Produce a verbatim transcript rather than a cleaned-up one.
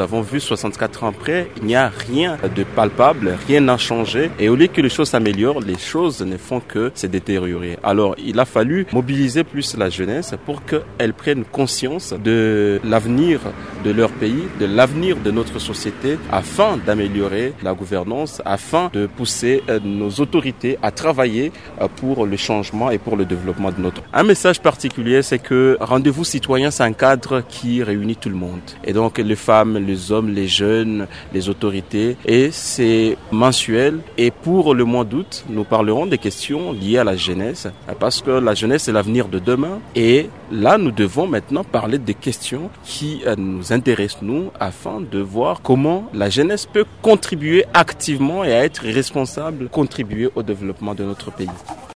avons vu soixante-quatre ans après, il n'y a rien de palpable, rien n'a changé. Et au lieu que les choses s'améliorent, les choses ne font que se détériorer. Alors, il a fallu mobiliser plus la jeunesse pour qu'elle prenne conscience de l'avenir de leur pays, de l'avenir de notre société, afin d'améliorer la gouvernance, afin de pousser nos autorités à travailler pour le changement et pour le développement de notre. Un message particulier, c'est que Rendez-vous citoyen, c'est un cadre qui réunit tout le monde. Et donc les femmes, les hommes, les jeunes, les autorités. Et c'est mensuel. Et pour le mois d'août, nous parlerons des questions liées à la jeunesse, parce que la jeunesse est l'avenir de demain. Et là, nous devons maintenant parler des questions qui nous intéressent, nous, afin de voir comment la jeunesse peut contribuer activement et à être responsable, contribuer au développement de notre pays.